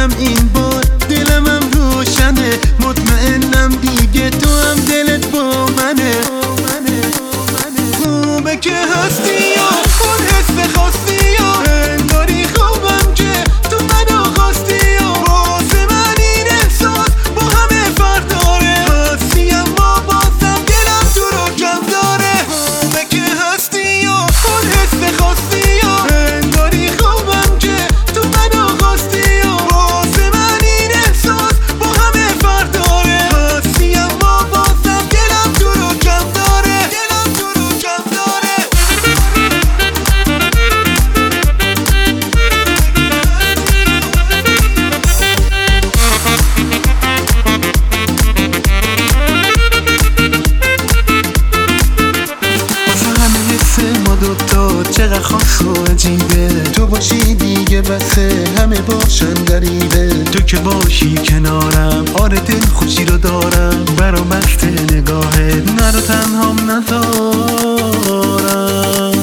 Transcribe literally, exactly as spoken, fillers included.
دلم این بار دلمم روشنه، مطمئنم دیگه تو هم دلت با منه. خوبه که هستی یا اون حس خواستی یا انگاری خوبم که تو منو خواستی یا واسه من این احساس با همه فرق داره. هستی اما بازم دلم تو رو کم داره. خوبه که هستی یا اون حس خواستی یا انگاری خوبم که تو منو خواستی یا واسه من این احساس با همه فرق داره. هستی اما بازم دلم تو رو کم داره. دلم تو رو کم داره. واسه همه حس ما دوتا چقدر خاص و عجیبه، تو باشی دیگه بسه همه باشن غریبه. تو که باشی کنارم آره دل خوشی رو دارم، برا مست نگاهت نرو تنهام نذارم.